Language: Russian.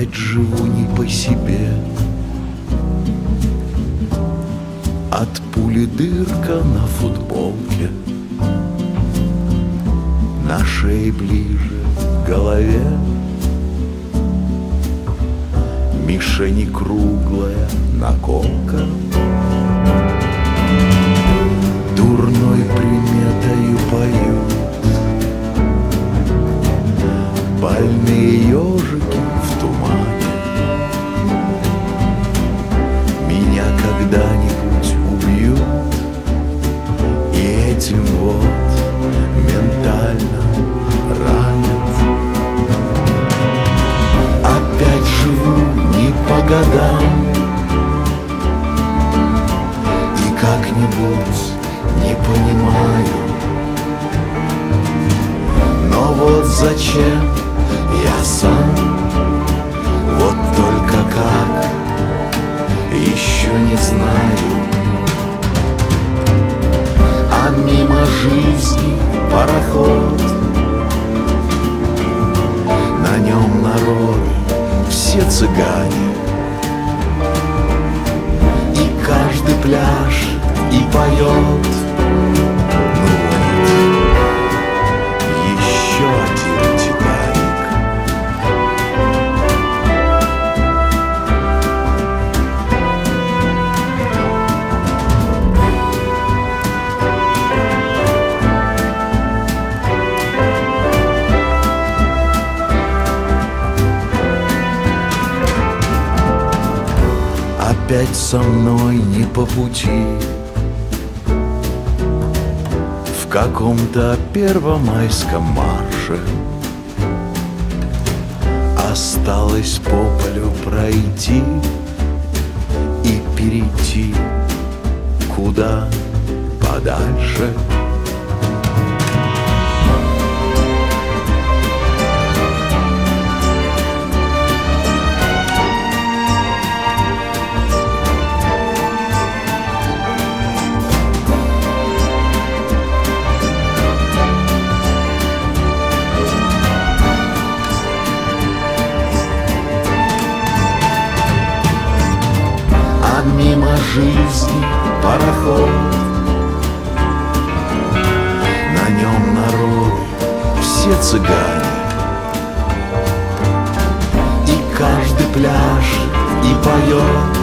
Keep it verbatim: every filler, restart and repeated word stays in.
Опять живу не по себе. От пули дырка на футболке, на шее ближе к голове. Мишени круглая наколка, дурной приметою поют. Больные ежики в тумане меня когда-нибудь убьют. И этим вот ментально ранят. Опять живу не по годам и как-нибудь не понимаю. Но вот зачем я сам, вот только как, еще не знаю. А мимо жизни пароход, на нем народ, все цыгане. И каждый пляж и поет. Ну вот, еще один Титаник. Опять со мной не по пути. В каком-то первомайском марше осталось по полю пройти и перейти куда подальше. Мимо жизни пароход, на нем народ, все цыгане. И каждый пляж и поет.